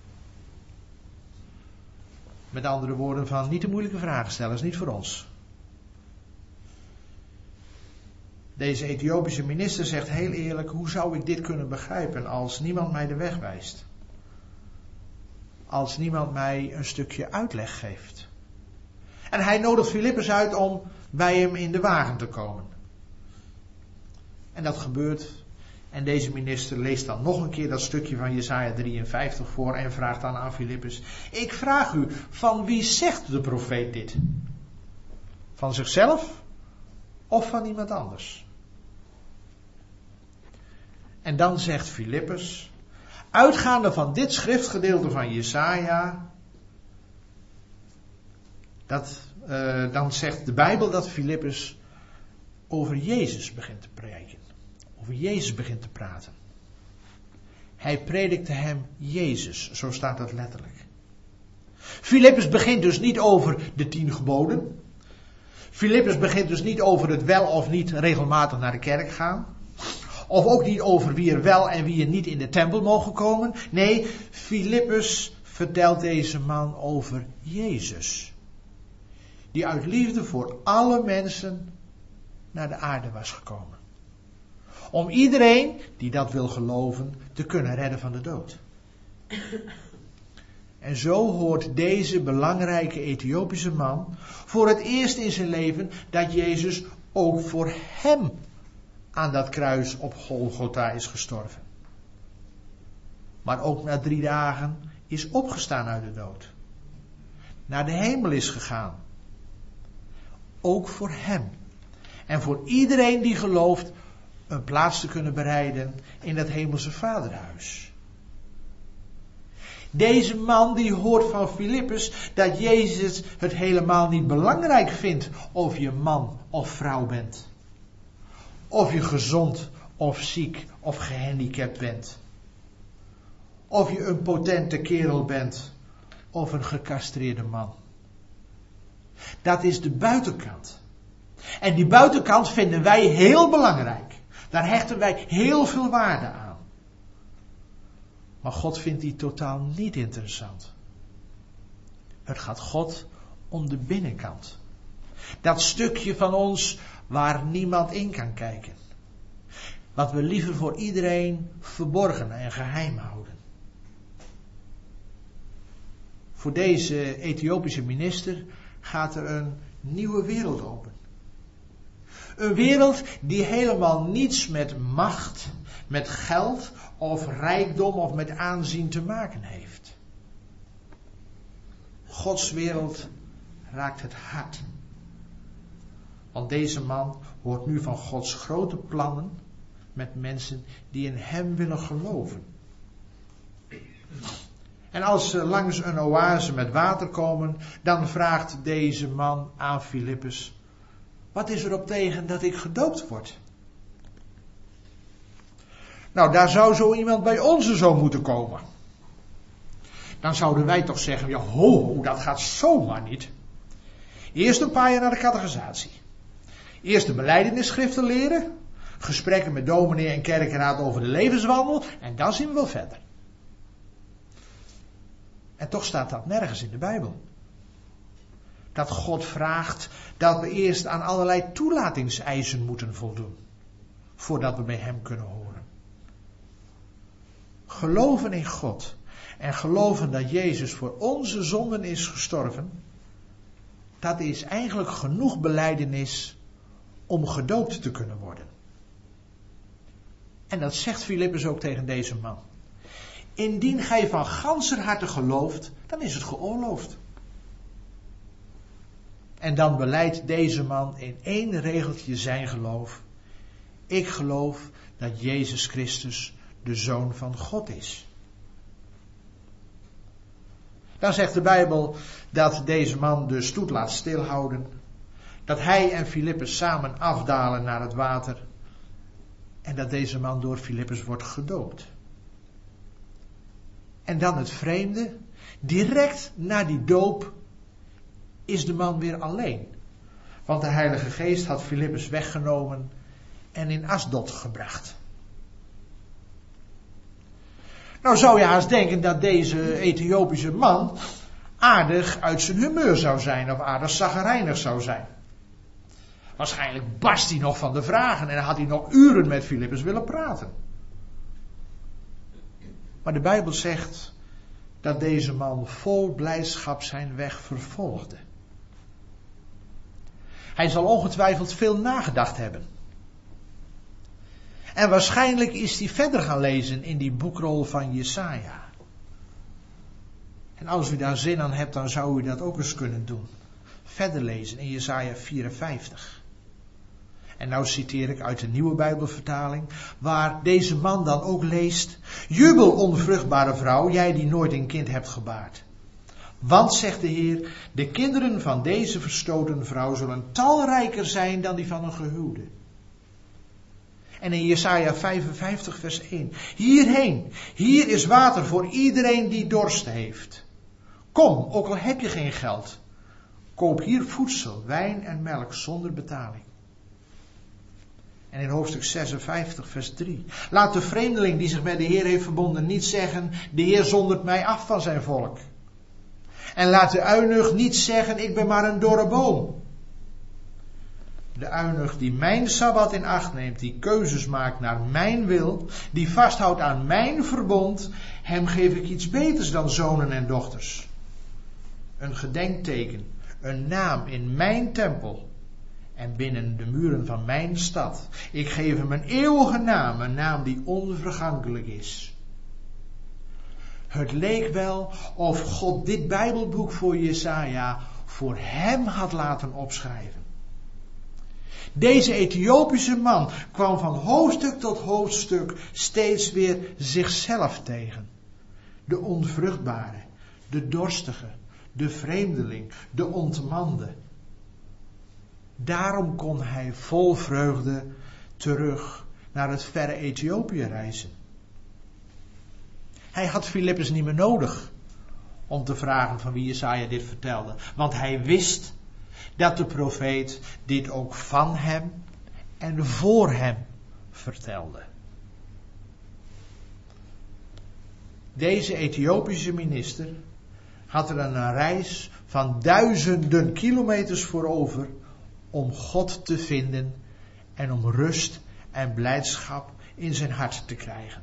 Met andere woorden, van niet de moeilijke vragen stellen, is niet voor ons. Deze Ethiopische minister zegt heel eerlijk: hoe zou ik dit kunnen begrijpen als niemand mij de weg wijst? Als niemand mij een stukje uitleg geeft. En hij nodigt Filippus uit om bij hem in de wagen te komen. En dat gebeurt. En deze minister leest dan nog een keer dat stukje van Jesaja 53 voor en vraagt dan aan Filippus: ik vraag u, van wie zegt de profeet dit? Van zichzelf of van iemand anders? En dan zegt Filippus, uitgaande van dit schriftgedeelte van Jesaja, dan zegt de Bijbel dat Filippus over Jezus begint te preken. Over Jezus begint te praten. Hij predikte hem Jezus, zo staat dat letterlijk. Filippus begint dus niet over de 10 geboden. Filippus begint dus niet over het wel of niet regelmatig naar de kerk gaan. Of ook niet over wie er wel en wie er niet in de tempel mogen komen. Nee, Filippus vertelt deze man over Jezus. Die uit liefde voor alle mensen naar de aarde was gekomen. Om iedereen die dat wil geloven te kunnen redden van de dood. En zo hoort deze belangrijke Ethiopische man voor het eerst in zijn leven dat Jezus ook voor hem aan dat kruis op Golgotha is gestorven. Maar ook na 3 dagen is opgestaan uit de dood. Naar de hemel is gegaan. Ook voor hem. En voor iedereen die gelooft een plaats te kunnen bereiden in dat hemelse vaderhuis. Deze man die hoort van Filippus dat Jezus het helemaal niet belangrijk vindt of je man of vrouw bent. Of je gezond of ziek of gehandicapt bent. Of je een potente kerel bent of een gecastreerde man. Dat is de buitenkant. En die buitenkant vinden wij heel belangrijk. Daar hechten wij heel veel waarde aan. Maar God vindt die totaal niet interessant. Het gaat God om de binnenkant. Dat stukje van ons waar niemand in kan kijken. Wat we liever voor iedereen verborgen en geheim houden. Voor deze Ethiopische minister gaat er een nieuwe wereld open. Een wereld die helemaal niets met macht, met geld of rijkdom of met aanzien te maken heeft. Gods wereld raakt het hart. Want deze man hoort nu van Gods grote plannen met mensen die in hem willen geloven. En als ze langs een oase met water komen, dan vraagt deze man aan Filippus: wat is er op tegen dat ik gedoopt word? Nou, daar zou zo iemand bij ons zo moeten komen. Dan zouden wij toch zeggen: ja, ho, dat gaat zomaar niet. Eerst een paar jaar naar de catechisatie. Eerst de belijdenisschriften leren. Gesprekken met dominee en kerkraad over de levenswandel. En dan zien we wel verder. En toch staat dat nergens in de Bijbel. Dat God vraagt dat we eerst aan allerlei toelatingseisen moeten voldoen. Voordat we bij hem kunnen horen. Geloven in God. En geloven dat Jezus voor onze zonden is gestorven. Dat is eigenlijk genoeg belijdenis om gedoopt te kunnen worden. En dat zegt Filippus ook tegen deze man. Indien gij van ganser harte gelooft, dan is het geoorloofd. En dan belijdt deze man in 1 regeltje zijn geloof. Ik geloof dat Jezus Christus de Zoon van God is. Dan zegt de Bijbel dat deze man de stoet laat stilhouden. Dat hij en Filippus samen afdalen naar het water. En dat deze man door Filippus wordt gedoopt. En dan het vreemde. Direct na die doop is de man weer alleen. Want de Heilige Geest had Filippus weggenomen en in Asdod gebracht. Nou zou je haast denken dat deze Ethiopische man aardig uit zijn humeur zou zijn of aardig chagrijnig zou zijn. Waarschijnlijk barst hij nog van de vragen en had hij nog uren met Filippus willen praten. Maar de Bijbel zegt dat deze man vol blijdschap zijn weg vervolgde. Hij zal ongetwijfeld veel nagedacht hebben. En waarschijnlijk is hij verder gaan lezen in die boekrol van Jesaja. En als u daar zin aan hebt, dan zou u dat ook eens kunnen doen. Verder lezen in Jesaja 54. En nou citeer ik uit de Nieuwe Bijbelvertaling, waar deze man dan ook leest: Jubel, onvruchtbare vrouw, jij die nooit een kind hebt gebaard. Want, zegt de Heer, de kinderen van deze verstoten vrouw zullen talrijker zijn dan die van een gehuwde. En in Jesaja 55 vers 1. Hierheen, hier is water voor iedereen die dorst heeft. Kom, ook al heb je geen geld. Koop hier voedsel, wijn en melk zonder betaling. En in hoofdstuk 56 vers 3. Laat de vreemdeling die zich met de Heer heeft verbonden niet zeggen: de Heer zondert mij af van zijn volk. En laat de eunuch niet zeggen: ik ben maar een dorre boom. De eunuch die mijn sabbat in acht neemt, die keuzes maakt naar mijn wil, die vasthoudt aan mijn verbond, hem geef ik iets beters dan zonen en dochters. Een gedenkteken, een naam in mijn tempel en binnen de muren van mijn stad. Ik geef hem een eeuwige naam, een naam die onvergankelijk is. Het leek wel of God dit Bijbelboek voor Jesaja voor hem had laten opschrijven. Deze Ethiopische man kwam van hoofdstuk tot hoofdstuk steeds weer zichzelf tegen. De onvruchtbare, de dorstige, de vreemdeling, de ontmande. Daarom kon hij vol vreugde terug naar het verre Ethiopië reizen. Hij had Filippus niet meer nodig om te vragen van wie Jesaja dit vertelde. Want hij wist dat de profeet dit ook van hem en voor hem vertelde. Deze Ethiopische minister had er een reis van duizenden kilometers voor over om God te vinden en om rust en blijdschap in zijn hart te krijgen.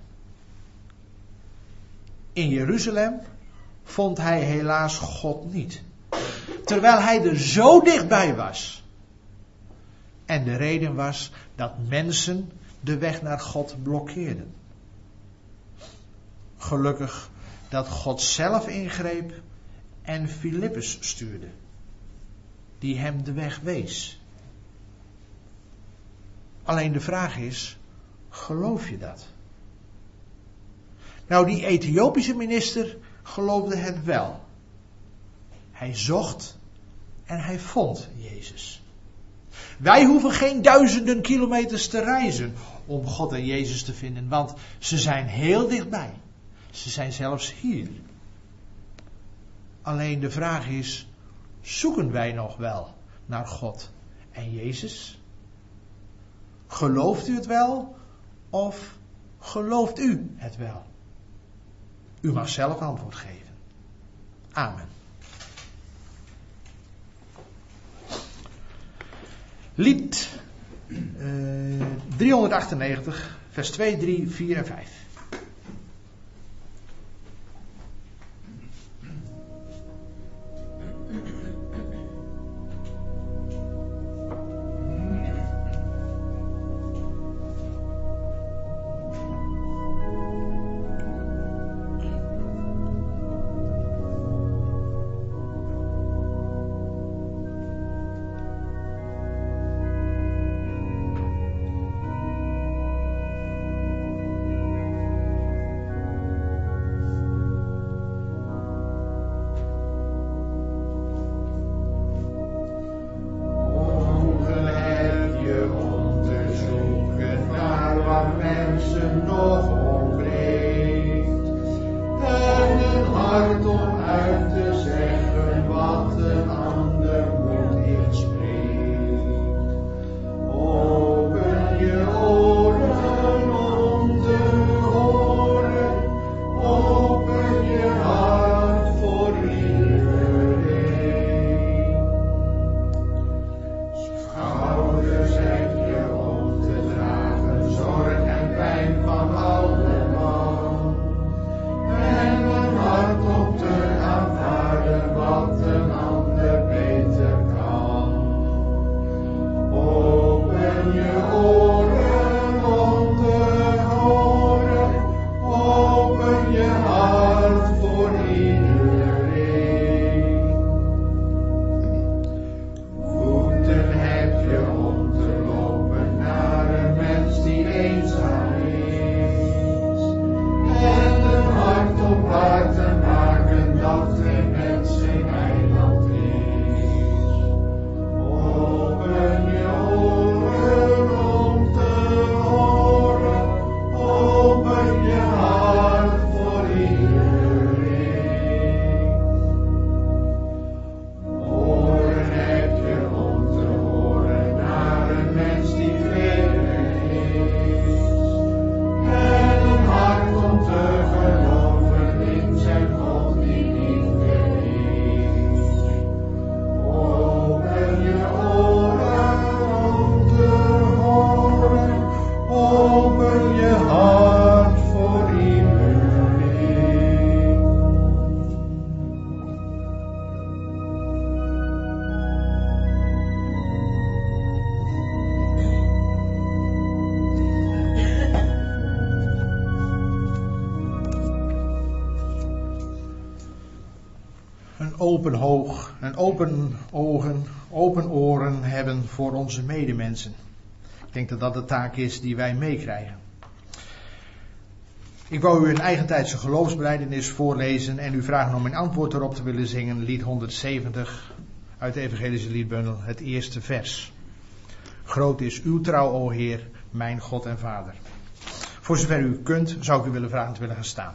In Jeruzalem vond hij helaas God niet. Terwijl hij er zo dichtbij was. En de reden was dat mensen de weg naar God blokkeerden. Gelukkig dat God zelf ingreep en Filippus stuurde. Die hem de weg wees. Alleen de vraag is, geloof je dat? Nou, die Ethiopische minister geloofde het wel. Hij zocht en hij vond Jezus. Wij hoeven geen duizenden kilometers te reizen om God en Jezus te vinden, want ze zijn heel dichtbij. Ze zijn zelfs hier. Alleen de vraag is, zoeken wij nog wel naar God en Jezus? Gelooft u het wel of gelooft u het wel? U mag zelf antwoord geven. Amen. Lied 398, vers 2, 3, 4 en 5. open hoog en open ogen, open oren hebben voor onze medemensen. Ik denk dat dat de taak is die wij meekrijgen. Ik wou u een eigentijdse geloofsbelijdenis voorlezen en u vragen om een antwoord erop te willen zingen. Lied 170 uit de Evangelische liedbundel, het eerste vers. Groot is uw trouw, o Heer, mijn God en Vader. Voor zover u kunt, zou ik u willen vragen te willen gaan staan.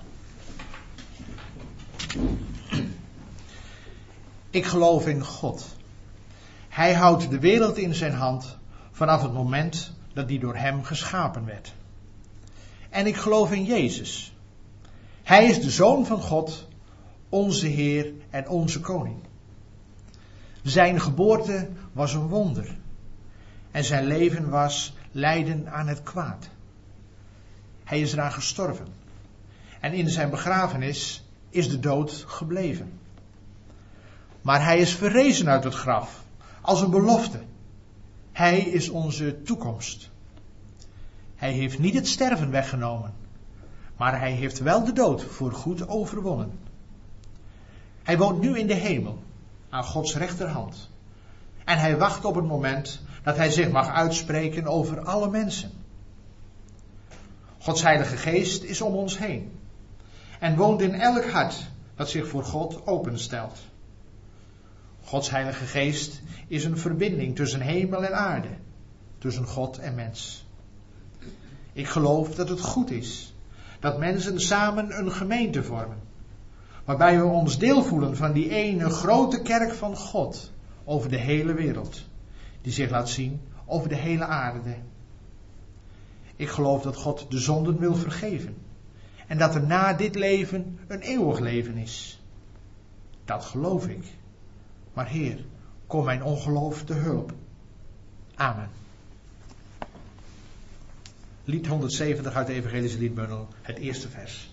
Ik geloof in God. Hij houdt de wereld in zijn hand vanaf het moment dat die door hem geschapen werd. En ik geloof in Jezus. Hij is de Zoon van God, onze Heer en onze Koning. Zijn geboorte was een wonder. En zijn leven was lijden aan het kwaad. Hij is eraan gestorven. En in zijn begrafenis is de dood gebleven. Maar hij is verrezen uit het graf, als een belofte. Hij is onze toekomst. Hij heeft niet het sterven weggenomen, maar hij heeft wel de dood voorgoed overwonnen. Hij woont nu in de hemel, aan Gods rechterhand. En hij wacht op het moment dat hij zich mag uitspreken over alle mensen. Gods Heilige Geest is om ons heen en woont in elk hart dat zich voor God openstelt. Gods Heilige Geest is een verbinding tussen hemel en aarde, tussen God en mens. Ik geloof dat het goed is dat mensen samen een gemeente vormen, waarbij we ons deel voelen van die ene grote kerk van God over de hele wereld, die zich laat zien over de hele aarde. Ik geloof dat God de zonden wil vergeven en dat er na dit leven een eeuwig leven is. Dat geloof ik. Maar Heer, kom mijn ongeloof te hulp. Amen. Lied 170 uit de Evangelische liedbundel, het eerste vers.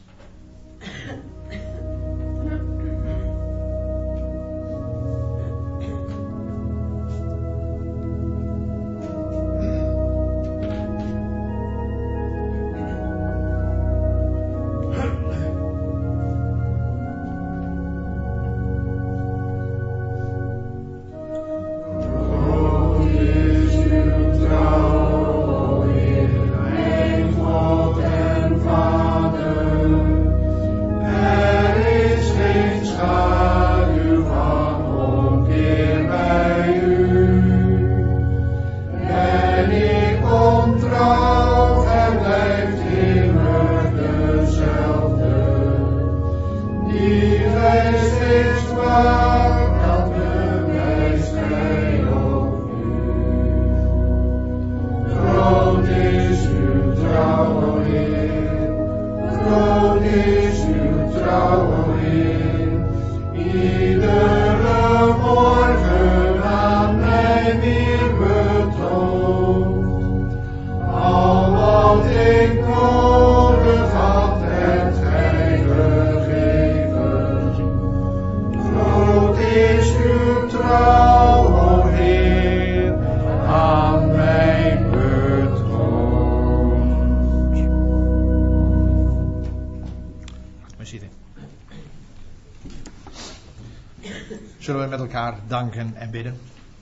Zullen we met elkaar danken en bidden.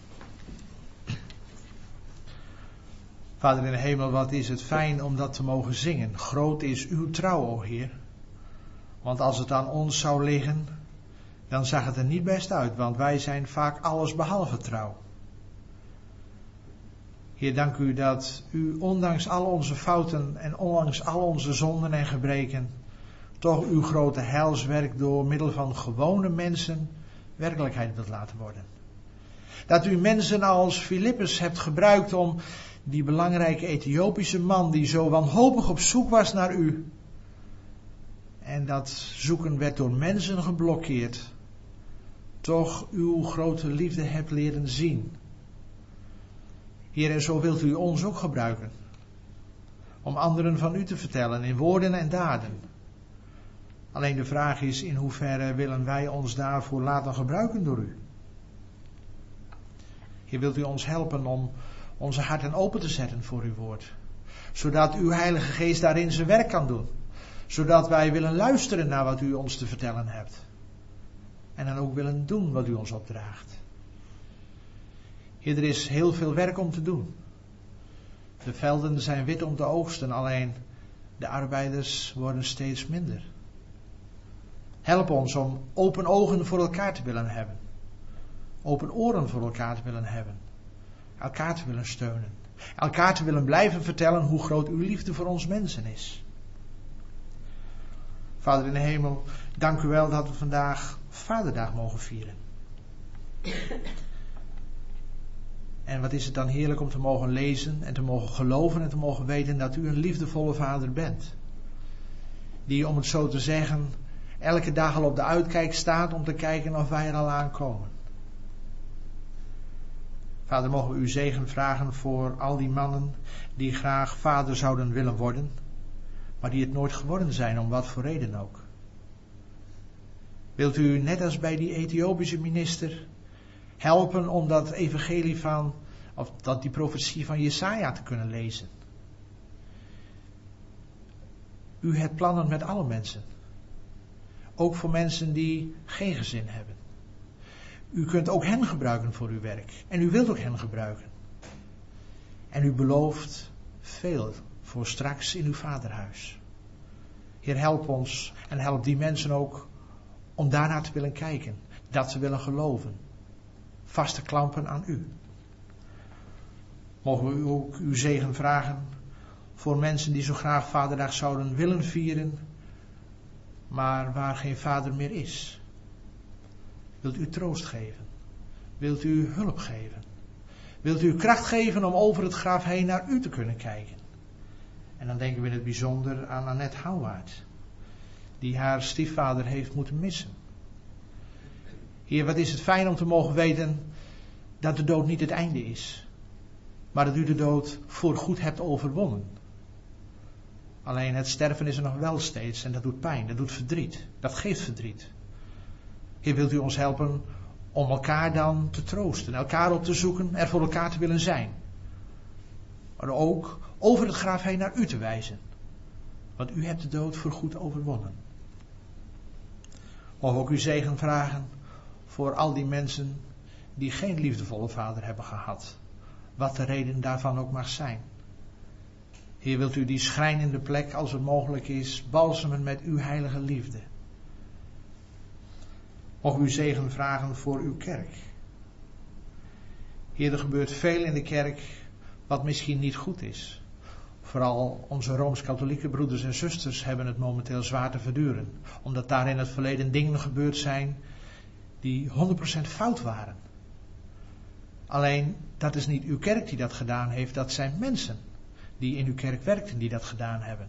Vader in de hemel, wat is het fijn om dat te mogen zingen. Groot is uw trouw, o Heer. Want als het aan ons zou liggen, dan zag het er niet best uit, want wij zijn vaak alles behalve trouw. Heer, dank u dat u ondanks al onze fouten en ondanks al onze zonden en gebreken toch uw grote heilswerk door middel van gewone mensen werkelijkheid wilt laten worden. Dat u mensen als Filippus hebt gebruikt om die belangrijke Ethiopische man die zo wanhopig op zoek was naar u, en dat zoeken werd door mensen geblokkeerd, toch uw grote liefde hebt leren zien. Heer, en zo wilt u ons ook gebruiken om anderen van u te vertellen in woorden en daden. Alleen de vraag is, in hoeverre willen wij ons daarvoor laten gebruiken door u? Heer, wilt u ons helpen om onze harten open te zetten voor uw woord, zodat uw Heilige Geest daarin zijn werk kan doen, zodat wij willen luisteren naar wat u ons te vertellen hebt. En dan ook willen doen wat u ons opdraagt. Heer, er is heel veel werk om te doen. De velden zijn wit om te oogsten, alleen de arbeiders worden steeds minder. Help ons om open ogen voor elkaar te willen hebben. Open oren voor elkaar te willen hebben. Elkaar te willen steunen. Elkaar te willen blijven vertellen hoe groot uw liefde voor ons mensen is. Vader in de hemel, dank u wel dat we vandaag Vaderdag mogen vieren. En wat is het dan heerlijk om te mogen lezen en te mogen geloven en te mogen weten dat u een liefdevolle vader bent. Die, om het zo te zeggen, elke dag al op de uitkijk staat om te kijken of wij er al aankomen. Vader, mogen we uw zegen vragen voor al die mannen die graag vader zouden willen worden, maar die het nooit geworden zijn, om wat voor reden ook. Wilt u, net als bij die Ethiopische minister, helpen om dat evangelie van, of dat die profetie van Jesaja te kunnen lezen? U hebt plannen met alle mensen. Ook voor mensen die geen gezin hebben. U kunt ook hen gebruiken voor uw werk. En u wilt ook hen gebruiken. En u belooft veel voor straks in uw vaderhuis. Heer, help ons en help die mensen ook om daarnaar te willen kijken. Dat te willen geloven. Vast te klampen aan u. Mogen we u ook uw zegen vragen voor mensen die zo graag Vaderdag zouden willen vieren, maar waar geen vader meer is. Wilt u troost geven? Wilt u hulp geven? Wilt u kracht geven om over het graf heen naar u te kunnen kijken? En dan denken we in het bijzonder aan Annette Houwaard, die haar stiefvader heeft moeten missen. Heer, wat is het fijn om te mogen weten dat de dood niet het einde is, maar dat u de dood voorgoed hebt overwonnen. Alleen het sterven is er nog wel steeds en dat doet pijn, dat doet verdriet, dat geeft verdriet. Heer, wilt u ons helpen om elkaar dan te troosten, elkaar op te zoeken, er voor elkaar te willen zijn. Maar ook over het graf heen naar u te wijzen. Want u hebt de dood voorgoed overwonnen. Mogen we ook uw zegen vragen voor al die mensen die geen liefdevolle vader hebben gehad. Wat de reden daarvan ook mag zijn. Heer, wilt u die schrijnende plek, als het mogelijk is, balsemen met uw heilige liefde. Mogen we uw zegen vragen voor uw kerk. Heer, er gebeurt veel in de kerk wat misschien niet goed is. Vooral onze Rooms-Katholieke broeders en zusters hebben het momenteel zwaar te verduren. Omdat daar in het verleden dingen gebeurd zijn die 100% fout waren. Alleen, dat is niet uw kerk die dat gedaan heeft, dat zijn mensen die in uw kerk werkten die dat gedaan hebben.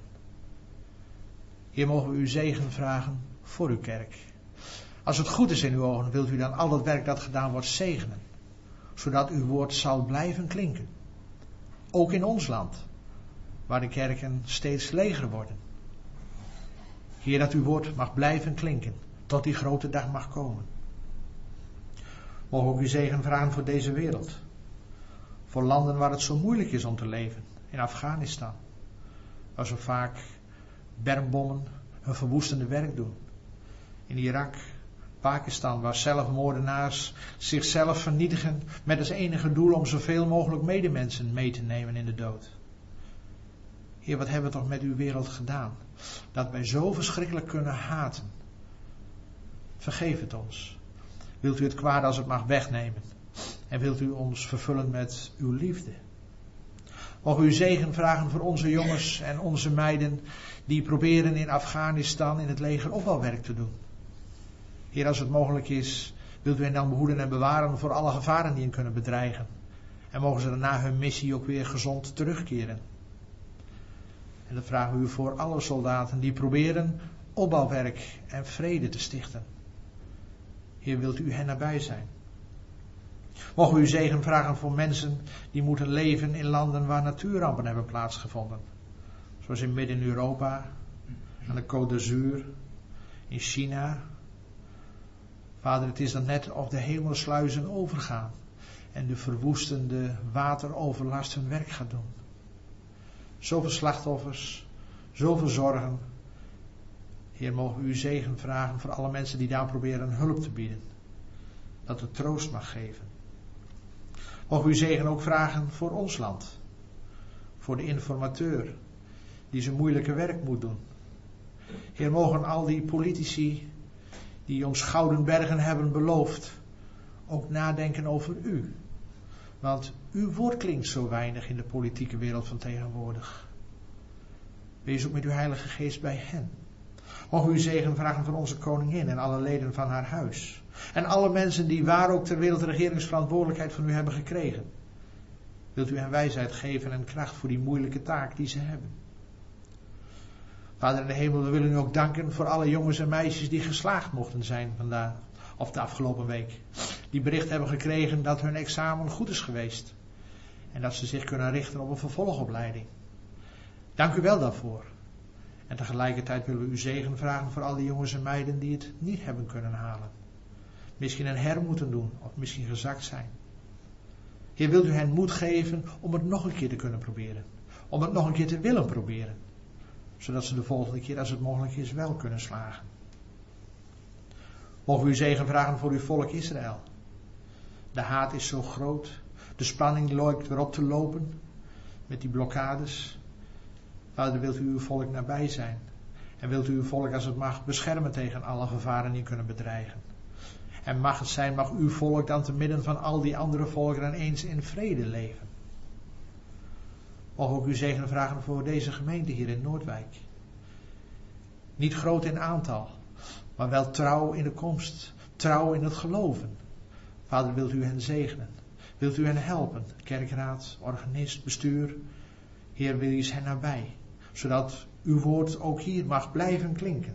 Hier mogen we uw zegen vragen voor uw kerk. Als het goed is in uw ogen, wilt u dan al dat werk dat gedaan wordt zegenen. Zodat uw woord zal blijven klinken. Ook in ons land, waar de kerken steeds leger worden. Heer, dat uw woord mag blijven klinken, tot die grote dag mag komen. Mogen we ook uw zegen vragen voor deze wereld. Voor landen waar het zo moeilijk is om te leven. In Afghanistan, waar zo vaak bermbommen hun verwoestende werk doen. In Irak, Pakistan, waar zelfmoordenaars zichzelf vernietigen met als enige doel om zoveel mogelijk medemensen mee te nemen in de dood. Heer, wat hebben we toch met uw wereld gedaan, dat wij zo verschrikkelijk kunnen haten. Vergeef het ons. Wilt u het kwaad als het mag wegnemen en wilt u ons vervullen met uw liefde. Mogen we uw zegen vragen voor onze jongens en onze meiden die proberen in Afghanistan in het leger opbouwwerk te doen. Heer, als het mogelijk is, wilt u hen dan behoeden en bewaren voor alle gevaren die hen kunnen bedreigen. En mogen ze daarna hun missie ook weer gezond terugkeren. En dat vragen we u voor alle soldaten die proberen opbouwwerk en vrede te stichten. Heer, wilt u hen nabij zijn. Mogen we uw zegen vragen voor mensen die moeten leven in landen waar natuurrampen hebben plaatsgevonden. Zoals in Midden-Europa, aan de Côte d'Azur, in China. Vader, het is dan net of de hemelsluizen overgaan en de verwoestende wateroverlast hun werk gaat doen. Zoveel slachtoffers, zoveel zorgen. Heer, mogen we uw zegen vragen voor alle mensen die daar proberen hulp te bieden. Dat het troost mag geven. Mogen we uw zegen ook vragen voor ons land. Voor de informateur die zijn moeilijke werk moet doen. Heer, mogen al die politici die ons gouden bergen hebben beloofd ook nadenken over u. Want uw woord klinkt zo weinig in de politieke wereld van tegenwoordig. Wees ook met uw Heilige Geest bij hen. Mogen we uw zegen vragen voor onze koningin en alle leden van haar huis. En alle mensen die waar ook ter wereld de regeringsverantwoordelijkheid van u hebben gekregen. Wilt u hen wijsheid geven en kracht voor die moeilijke taak die ze hebben. Vader in de hemel, we willen u ook danken voor alle jongens en meisjes die geslaagd mochten zijn vandaag of de afgelopen week. Die bericht hebben gekregen dat hun examen goed is geweest. En dat ze zich kunnen richten op een vervolgopleiding. Dank u wel daarvoor. En tegelijkertijd willen we uw zegen vragen voor al die jongens en meiden die het niet hebben kunnen halen. Misschien een her moeten doen of misschien gezakt zijn. Heer, wilt u hen moed geven om het nog een keer te kunnen proberen. Om het nog een keer te willen proberen. Zodat ze de volgende keer, als het mogelijk is, wel kunnen slagen. Mogen we uw zegen vragen voor uw volk Israël. De haat is zo groot. De spanning lijkt weer op te lopen. Met die blokkades. Vader, wilt u uw volk nabij zijn. En wilt u uw volk, als het mag, beschermen tegen alle gevaren die kunnen bedreigen. En mag het zijn, mag uw volk dan te midden van al die andere volkeren eens in vrede leven. Mogen we ook uw zegen vragen voor deze gemeente hier in Noordwijk. Niet groot in aantal, maar wel trouw in de komst, trouw in het geloven. Vader, wilt u hen zegenen? Wilt u hen helpen? Kerkraad, organist, bestuur. Heer, wil u hen nabij, zodat uw woord ook hier mag blijven klinken.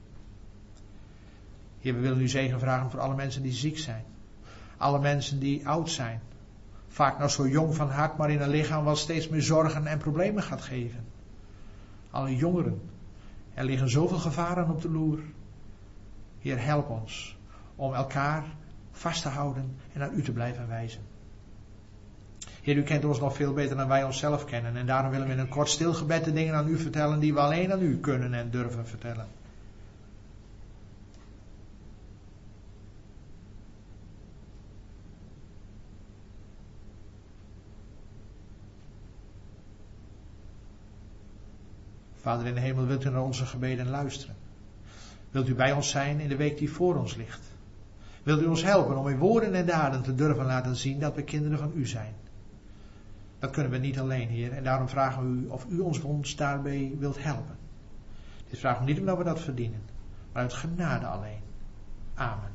Heer, we willen u zegen vragen voor alle mensen die ziek zijn. Alle mensen die oud zijn. Vaak nog zo jong van hart, maar in een lichaam wat steeds meer zorgen en problemen gaat geven. Alle jongeren. Er liggen zoveel gevaren op de loer. Heer, help ons om elkaar vast te houden en naar u te blijven wijzen. Heer, u kent ons nog veel beter dan wij onszelf kennen. En daarom willen we in een kort stilgebed de dingen aan u vertellen die we alleen aan u kunnen en durven vertellen. Vader in de hemel, wilt u naar onze gebeden luisteren? Wilt u bij ons zijn in de week die voor ons ligt? Wilt u ons helpen om in woorden en daden te durven laten zien dat we kinderen van u zijn? Dat kunnen we niet alleen, Heer, en daarom vragen we u of u ons daarbij wilt helpen. Dit vragen we niet omdat we dat verdienen, maar uit genade alleen. Amen.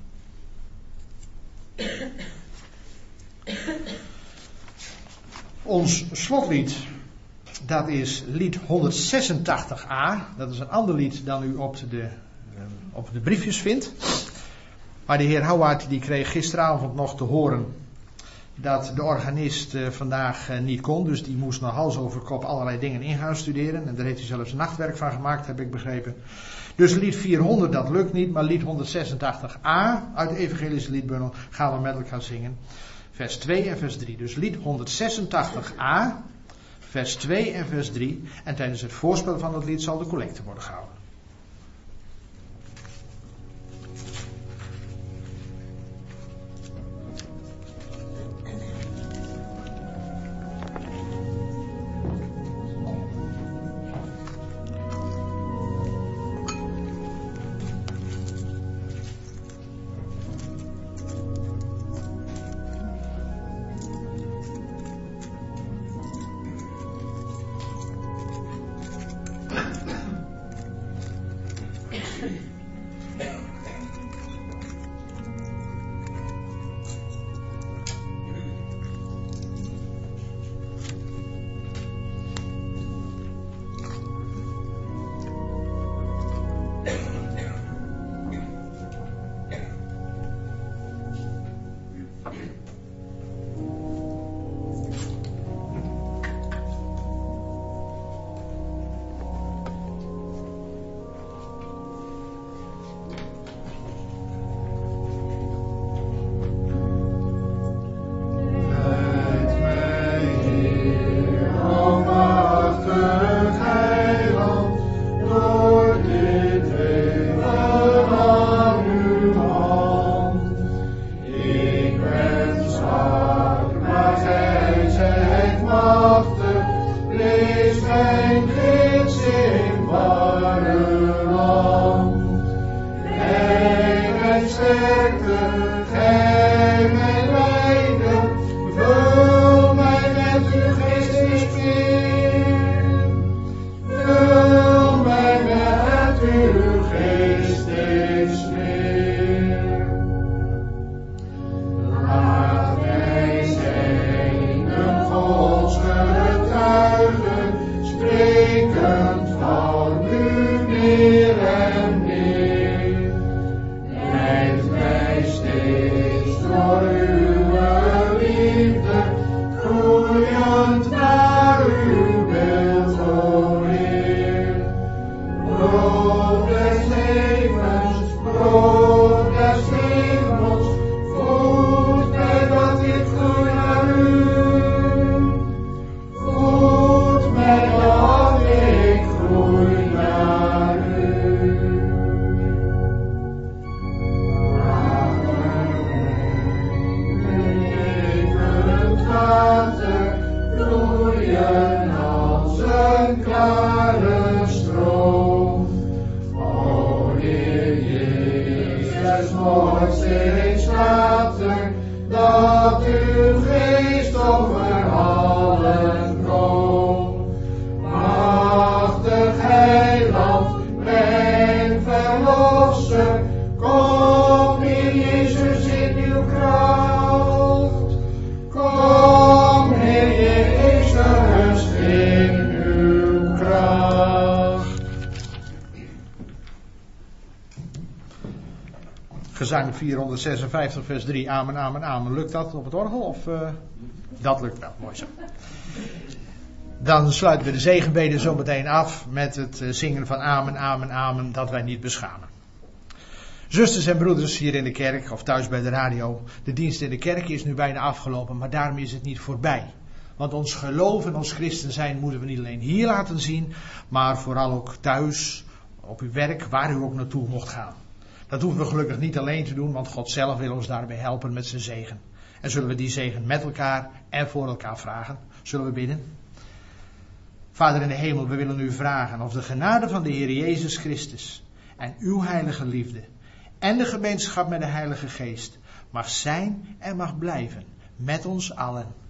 Ons slotlied, dat is lied 186a. Dat is een ander lied dan u op de briefjes vindt. Maar de heer Houwaard die kreeg gisteravond nog te horen dat de organist vandaag niet kon. Dus die moest nog hals over kop allerlei dingen in gaan studeren. En daar heeft hij zelfs nachtwerk van gemaakt, heb ik begrepen. Dus lied 400, dat lukt niet. Maar lied 186a uit de evangelische liedbundel gaan we met elkaar zingen. Vers 2 en vers 3. Dus lied 186a, vers 2 en vers 3. En tijdens het voorspel van dat lied zal de collecte worden gehouden. vloeien als een klare stroom. O Heer Jezus, nooit steeds laten, dat uw geest over allen komt. Machtig Heiland, mijn Verlosser, kom Heer Jezus in uw kracht. Kom Heer Jezus in uw kracht. Gezang 456 vers 3, amen, amen, amen. Lukt dat op het orgel? Of, dat lukt wel, mooi zo. Dan sluiten we de zegenbeden zo meteen af met het zingen van amen, amen, amen, dat wij niet beschamen. Zusters en broeders hier in de kerk of thuis bij de radio, de dienst in de kerk is nu bijna afgelopen, maar daarom is het niet voorbij. Want ons geloof en ons christen zijn moeten we niet alleen hier laten zien, maar vooral ook thuis, op uw werk, waar u ook naartoe mocht gaan. Dat hoeven we gelukkig niet alleen te doen, want God zelf wil ons daarbij helpen met zijn zegen. En zullen we die zegen met elkaar en voor elkaar vragen? Zullen we bidden? Vader in de hemel, we willen u vragen of de genade van de Heer Jezus Christus en uw heilige liefde en de gemeenschap met de Heilige Geest mag zijn en mag blijven met ons allen